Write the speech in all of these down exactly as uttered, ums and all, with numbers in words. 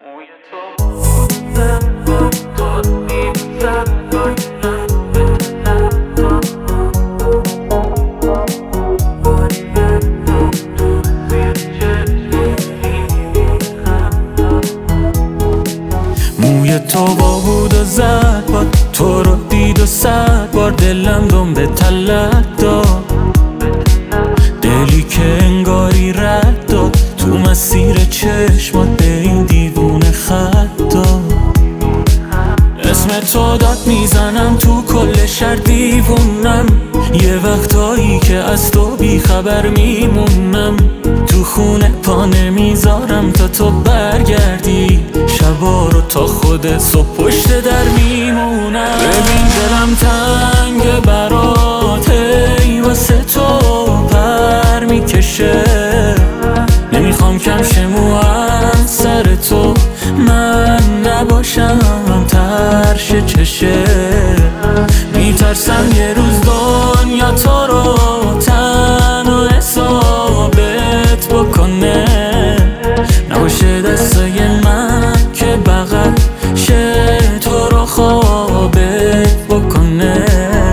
موی تو بودن با تو می‌زد با لب به لب تا باریه تو تو زیر چشمی می‌خندم. موی تو با بود و زد با تو رو دید و صد بار دلم دم به تلت داد، دلی که انگاری رد داد تو مسیر چشمات به این دیوونه خط داد. اسم تو داد میزنم تو کل شهر دیوونم، یه وقتایی که از تو بیخبر میمونم. تو خونه پا نمیذارم تا تو برگردی، شبا رو تا خودت صبح پشت در میمونم. ببین دلم تنگ برات ای واسه تو پر میکشه، نمیخوام کم شمو از سر تو من نباشم ترش چشه. میترسم یه روز دنیا تو رو تنها حسابت بکنه، نباشه دستای من که بغل شه تو رو خوابت بکنه.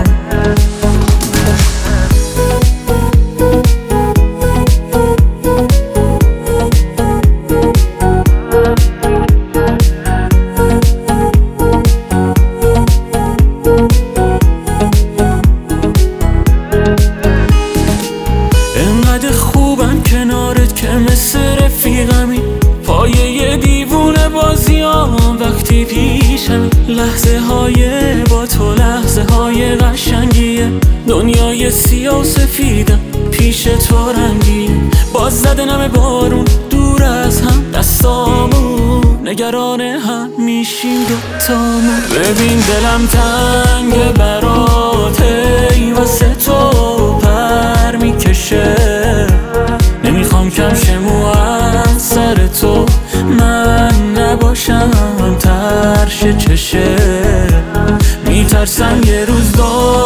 انقدر خوبم کنارت که مثل رفیقمی، پایه یه دیوونه بازیام وقتی پیشم. لحظه های با تو لحظه های قشنگیه، دنیای سیاه و سفیدم پیش تو رنگی. باز زده نم بارون دور از هم دستامون، نگران هم میشیم دوتامون. ببین دلم تنگ برات ای واسه تو پر میکشه، نمیخوام کم شمو از سر تو من نباشم ترش چشه. میترسم یه روز دار